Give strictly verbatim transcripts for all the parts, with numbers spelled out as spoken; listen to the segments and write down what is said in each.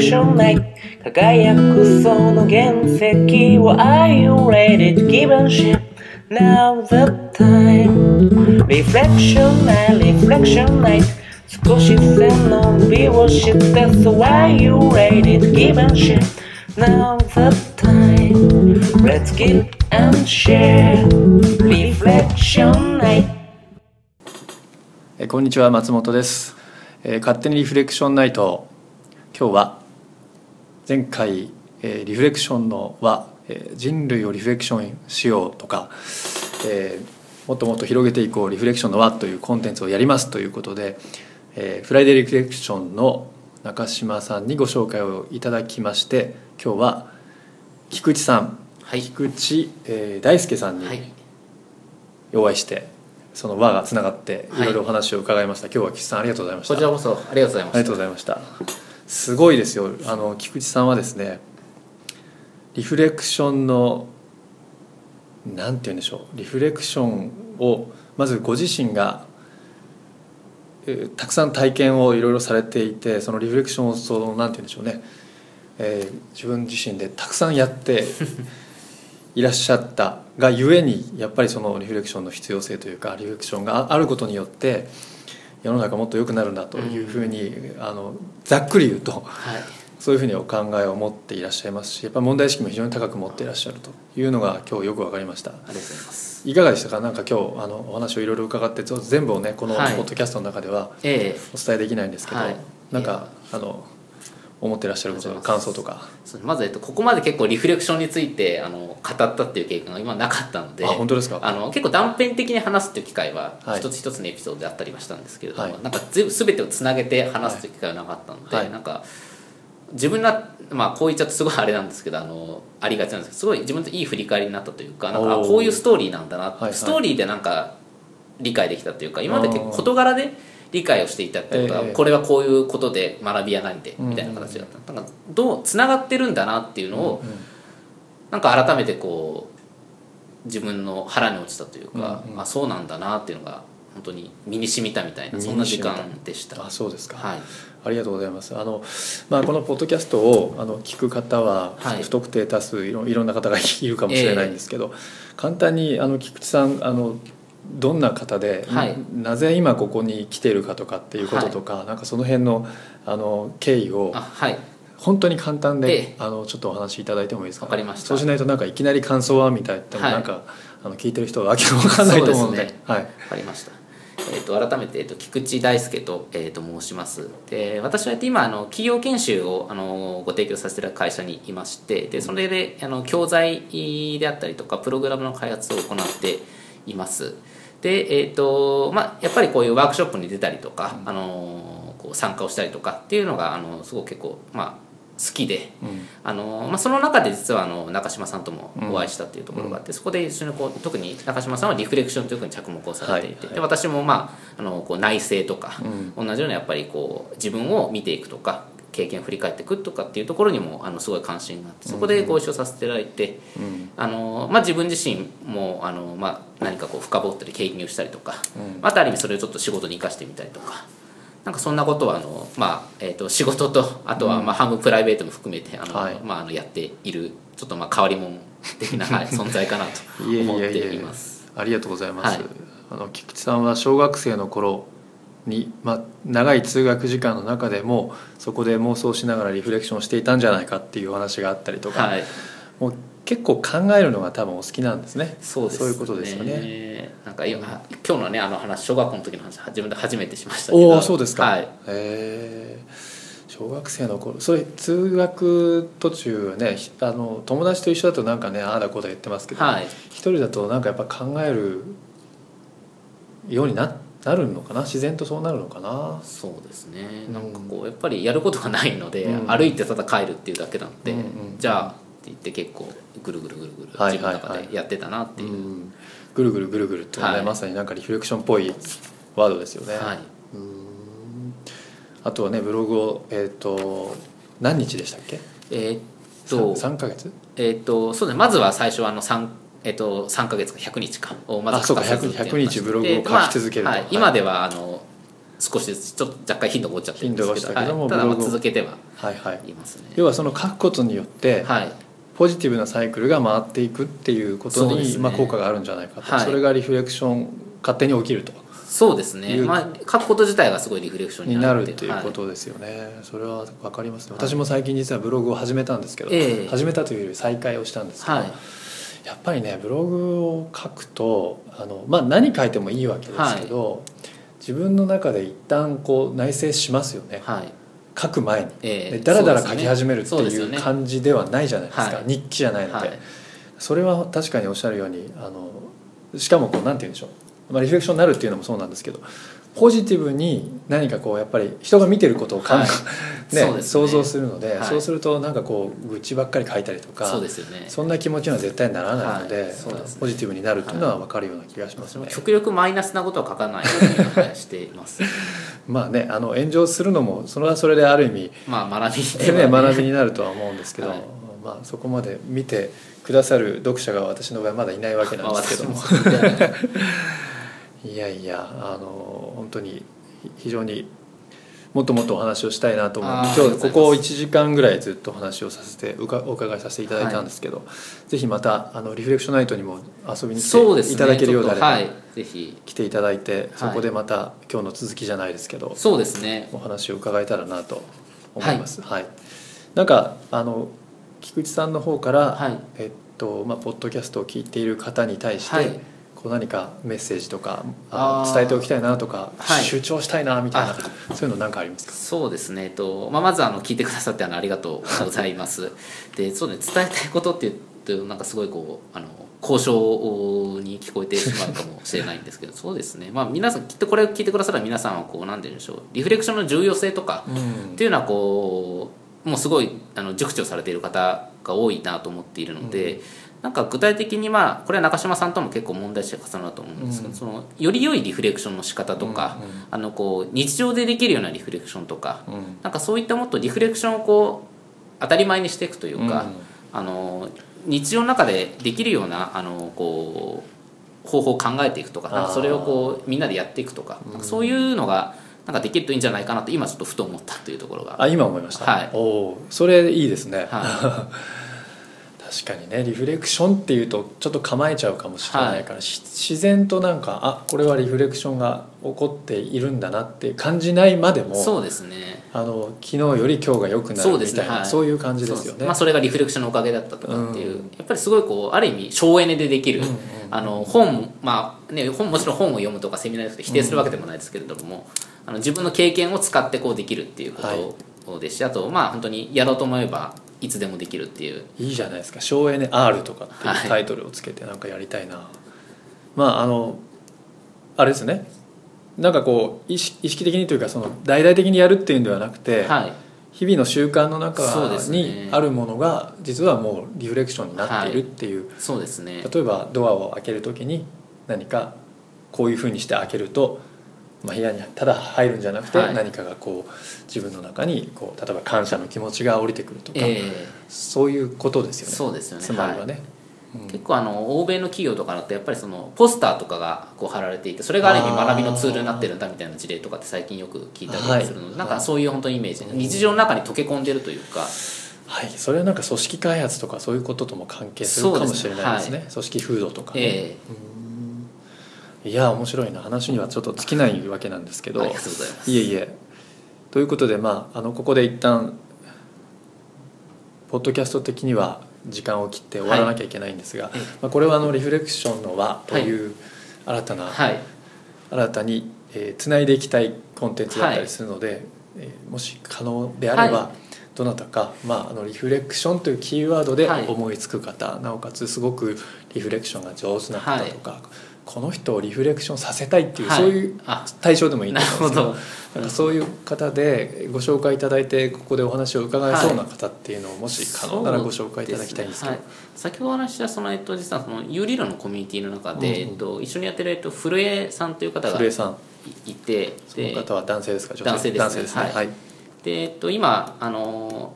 Reflection Light 輝くその原石を Are you ready to give a shit? Now the time Reflection Light Reflection Light 少し背伸びをして So are you ready to give a shit? Now the time Let's give and share Reflection Light。 えこんにちは、松本です。えー、勝手にリフレクションナイト、今日は前回、えー、リフレクションの輪、えー、人類をリフレクションしようとか、えー、もっともっと広げていこうリフレクションの輪というコンテンツをやりますということで、えー、フライデーリフレクションの中島さんにご紹介をいただきまして、今日は菊池さん、はい、菊池、えー、大輔さんにお会いして、はい、その輪がつながっていろいろお話を伺いました。はい、今日は菊池さんありがとうございました。 こちらこそありがとうございました。 ありがとうございました。すごいですよ。あの菊池さんはですね、リフレクションのなんて言うんでしょう、リフレクションをまずご自身が、えー、たくさん体験をいろいろされていて、そのリフレクションをそのなんて言うんでしょうね、えー、自分自身でたくさんやっていらっしゃったがゆえに、やっぱりそのリフレクションの必要性というか、リフレクションがあることによって世の中もっと良くなるんだというふうに、うん、あのざっくり言うと、はい、そういうふうにお考えを持っていらっしゃいますし、やっぱ問題意識も非常に高く持っていらっしゃるというのが今日よく分かりました。ありがとうございます。いかがでしたか？なんか今日あのお話をいろいろ伺って、全部をねこのポッドキャストの中ではお伝えできないんですけど、はい、なんか、えー、あの思ってらっしゃることの感想とか。 まず、えっと、ここまで結構リフレクションについてあの語ったっていう経験が今なかったので、 あ、本当ですか？ あの結構断片的に話すっていう機会は一つ一つのエピソードであったりはしたんですけれども、はい、なんか全てをつなげて話すっていう機会はなかったので、はい、なんか自分が、まあ、こう言っちゃってすごいあれなんですけど、あのありがちなんですけど、すごい自分といい振り返りになったというか、なんかこういうストーリーなんだな、はいはい、ストーリーでなんか理解できたというか、今まで結構事柄で理解をしていたってことは、これはこういうことで学びや何でみたいな形だった、なんかどうつながってるんだなっていうのを、なんか改めてこう自分の腹に落ちたというか、あ、そうなんだなっていうのが本当に身に染みたみたいな、そんな時間でした。 あ、そうですか。 はい、 ありがとうございます。あの、まあ、このポッドキャストをあの聞く方は不特定多数いろ、いろんな方がいるかもしれないんですけど、えー、簡単にあの菊池さん、あのどんな方で、はい、なぜ今ここに来ているかとかっていうこととか、はい、なんかその辺のあの経緯を、はい、本当に簡単で、ええ、あのちょっとお話しいただいてもいいですか？ わかりました。 そうしないとなんかいきなり感想はみたいな、はい、なんかあの聞いてる人はわけわかんないと思うので、 ね、はい、わかりました。えー、と改めて、えー、と菊池大輔と、えー、と申します。で、私は今あの企業研修をあのご提供させていただく会社にいまして、でそれであの教材であったりとかプログラムの開発を行っています。で、えーとまあ、やっぱりこういうワークショップに出たりとか、あのこう参加をしたりとかっていうのがあのすごく結構、まあ、好きで、うん、あのまあ、その中で実はあの中島さんともお会いしたっていうところがあって、うん、そこで一緒にこう特に中島さんはリフレクションというふうに着目をされていて、はいはい、で私も、まあ、あのこう内省とか、うん、同じようなやっぱりこう自分を見ていくとか経験を振り返っていくとかっていうところにもあのすごい関心があって、そこでご一緒させていただいて、うん、あのまあ、自分自身もあの、まあ、何かこう深掘ったり経験をしたりとか、うん、またある意味それをちょっと仕事に生かしてみたりとか、なんかそんなことはあの、まあえー、と仕事とあとはまあ半分プライベートも含めてあの、はい、まあ、あのやっているちょっとまあ変わり者的な、はい、存在かなと思っています。 いえいえいえ、ありがとうございます。はい、あの菊池さんは小学生の頃に、まあ、長い通学時間の中でもそこで妄想しながらリフレクションしていたんじゃないかっていう話があったりとか、はい、もう結構考えるのが多分お好きなんですね。 そうですね、 そういうことですよね。 なんか 今, 今日のねあの話、小学校の時の話自分で初めてしましたけど。 おお、そうですか。 はい、 へー、小学生の頃、それ通学途中ね、あの友達と一緒だとなんかねああだこうだ言ってますけど、はい、一人だとなんかやっぱ考えるようになってなるのかな、自然とそうなるのかな。 そうですね、なんかこうやっぱりやることがないので、うん、歩いてただ帰るっていうだけなので、うんうん、じゃあって言って結構ぐるぐるぐるぐる自分の中でやってたなっていう、はいはいはい、うん、 ぐるぐるぐるぐるってね、はい、まさになんかリフレクションっぽいワードですよね。はい、うん、あとはねブログを、えー、と何日でしたっけ？ えー、っと 3, 3ヶ月、 えー、っとそうですね、まずは最初はあの3えっと、さんかげつかひゃくにちかをまず書かせていただきまして、 ひゃくにちブログを書き続けると、 まあはい、今ではあの少しずつちょっと若干頻度が落ちちゃってるんですけど、 頻度が落ちたけどもはい、ただまあブログを続けてははいはいいますね。 要はその書くことによってはいポジティブなサイクルが回っていくっていうことに、 そうですねまあ、効果があるんじゃないかと、 はいそれがリフレクション勝手に起きるとそうですね、 いうまあ、書くこと自体がすごいリフレクションにになるっいうなるってていうことですよね、それは分かりますね。私も最近実はブログを始めたんですけど、 ええ始めたというより再開をしたんですけど、 はいやっぱりねブログを書くとあの、まあ、何書いてもいいわけですけど、自分の中で一旦こう内省しますよね、 はい書く前に、 ええでだらだら書き始めるってそうですよねいう感じではないじゃないですか、 はい日記じゃないので、 はいそれは確かにおっしゃるようにあのしかもこうなんて言うんでしょう、まあ、リフレクションになるっていうのもそうなんですけど、ポジティブに何かこうやっぱり人が見てることを考え、 はいねそうですね想像するので、 はいそうするとなんかこう愚痴ばっかり書いたりとか、 そうですよね。 そんな気持ちには絶対ならないので、 はいそうですねポジティブになるっていうのは分かるような気がしますね、 極力マイナスなことは書かないようにはいしていますまあねあの炎上するのもそれはそれである意味まあ学びでね、学びになるとは思うんですけど、 はいまあ、そこまで見てくださる読者が私の場合まだいないわけなんですけども、 まあ私もそうでいやいやあの本当に非常にもっともっとお話をしたいなと思うので、 あー今日ここいちじかんぐらいずっとお話をさせてうかお伺いさせていただいたんですけど、ぜひまたあのリフレクションナイトにも遊びに来そうですねていただけるようであれば、 はいぜひ来ていただいてそこでまた今日の続きじゃないですけど、 そうですねお話を伺えたらなと思います。はい、なんかあの菊池さんの方から、 はいえっとまあ、ポッドキャストを聞いている方に対して、 はいこう何かメッセージとかあーあの伝えておきたいなとか、 はい主張したいなみたいなあそういうの何かありますか？ そうですね、えっとまあ、まずあの聞いてくださってあのありがとうございますでそうね伝えたいことっていうとなんかすごいこうあの交渉に聞こえてしまうかもしれないんですけどそうですね、まあ、皆さんきっとこれを聞いてくださる皆さんはこう何て言うんでしょうリフレクションの重要性とかうんっていうのはこうもうすごいあの熟知をされている方が多いなと思っているので、うんなんか具体的にまあこれは中島さんとも結構問題視が重なると思うんですけど、 うんそのより良いリフレクションの仕方とか、 うんうんあのこう日常でできるようなリフレクションとか、 うんなんかそういったもっとリフレクションをこう当たり前にしていくというか、 うんあの日常の中でできるようなあのこう方法を考えていくとか、なんかそれをこうみんなでやっていくとか、なんかそういうのがなんかできるといいんじゃないかなと今ちょっとふと思ったというところがあ今思いました、 はいおおそれいいですね、 は確かにねリフレクションっていうとちょっと構えちゃうかもしれないから、し自然となんかあこれはリフレクションが起こっているんだなって感じないまでもそうですねあの昨日より今日が良くなるそうみたいなですねはいそういう感じですよね。 そうまあ、それがリフレクションのおかげだったとかっていう、 うんやっぱりすごいこうある意味省エネでできる、 うんうんあの本まあね本もちろん本を読むとかセミナーで否定するわけでもないですけれども、あの自分の経験を使ってこうできるっていうことですし、あとまあ本当にやろうと思えばいつでもできるっていういいじゃないですか省エネ アール とかっていうタイトルをつけてなんかやりたいな、まああのあれですねなんかこう意識意識的にというかその大々的にやるっていうんではなくて、 はい日々の習慣の中そうですにねあるものが実はもうリフレクションになっているっていう、 そうですね例えばドアを開ける時に何かこういうふうにして開けると、まあ、部屋にただ入るんじゃなくてはい何かがこう自分の中にこう例えば感謝の気持ちが降りてくるとか、 えそういうことですよね。 そうですよねつまりはね、 はいうん結構あの欧米の企業とかだとやっぱりそのポスターとかがこう貼られていてそれがある意味学びのツールになってるんだみたいな事例とかって最近よく聞いたりするので、 はいなんかそういう本当にイメージ日常の中に溶け込んでるというかはい、それはなんか組織開発とかそういうこととも関係するかもしれないですね。 そうですね組織風土とかね、 えうんいや面白いな話にはちょっと尽きないわけなんですけどありがとうございますいえいえということで、まあ、あのここで一旦ポッドキャスト的には時間を切って終わらなきゃいけないんですが、 はいまあ、これはあのリフレクションの輪という新たな、 はい新たにえーつないでいきたいコンテンツだったりするので、えーもし可能であれば、 はどなたか、まあ、あのリフレクションというキーワードではい思いつく方、なおかつすごくリフレクションが上手な方とか、この人をリフレクションさせたいっていう、 はいそういうあ対象でもいいと思うんですけどなるほどなんかそういう方でご紹介いただいてここでお話を伺えそうな方っていうのをもし可能ならご紹介いただきたいんですけど、 はい、先ほどお話ししたその、えっと、実はその有理論のコミュニティの中で、 うんうんえっと、一緒にやってる、えっと、古江さんという方が古江さんいてその方は男性ですか女性男性ですね男性ですねはいはいで、えっと、今あの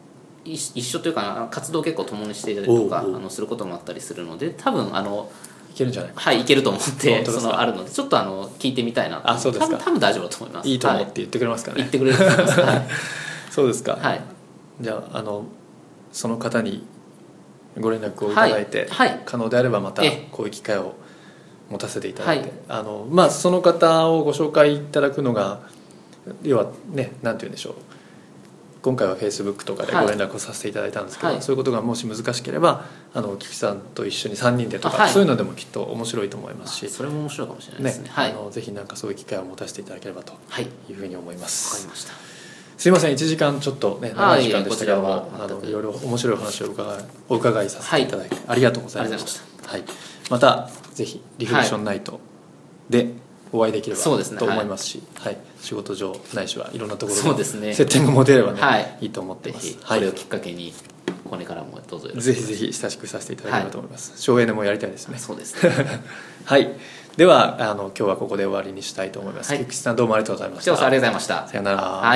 一一緒というか活動を結構共にしていたりとかおうおうあのすることもあったりするので多分あのけるんじゃないか。 はい、いけると思って本当ですか。 そのあるのでちょっとあの聞いてみたいなと。 あ、そうですか。 多分多分大丈夫だと思います。 いいと思って言ってくれますかね。 はい、言ってくれると思います。はい、 そうですか。 はい、 じゃああのその方にご連絡をいただいて、 はいはい、 可能であればまたえこういう機会を持たせていただいて、 はい、 あのまあ、その方をご紹介いただくのが要はね、なんて言うんでしょう、今回はフェイスブックとかでご連絡をさせていただいたんですけど、 はい、 そういうことがもし難しければあの菊池さんと一緒にさんにんでとか、 はい、 そういうのでもきっと面白いと思いますし、 それも面白いかもしれないですね。 ね、 はい、 あのぜひなんかそういう機会を持たせていただければというふうに思います。 わかりました。 すいません、いちじかんちょっとね長い時間でしたけども、 はい、 あのいろいろ面白いお話をお伺い、お伺いさせていただいて、はい、ありがとうございました。はい、またぜひリフレクションナイトでお会いできればと思いますし、はい、仕事上ないしはいろんなところでセッティングも出ればね、はい、いいと思ってます。 ぜひこれをきっかけにこれからもどうぞよろしくお願いします。 ぜひぜひ親しくさせていただければと思います。省エネもやりたいですね。 そうですね。 はい、ではあの今日はここで終わりにしたいと思います。菊池さんどうもありがとうございました。 ありがとうございました。 さよなら。 はい。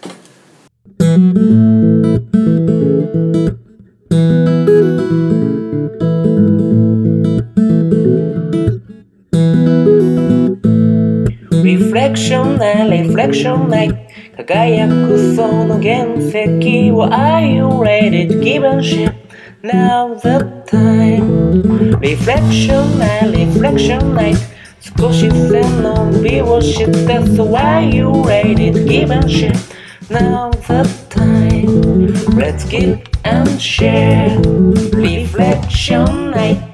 Reflection night, reflection night 輝くその原石を Are you ready to give a shit? Now the time Reflection night, reflection night 少し背伸びをして So are you ready to give a shit? Now the time Let's give and share Reflection night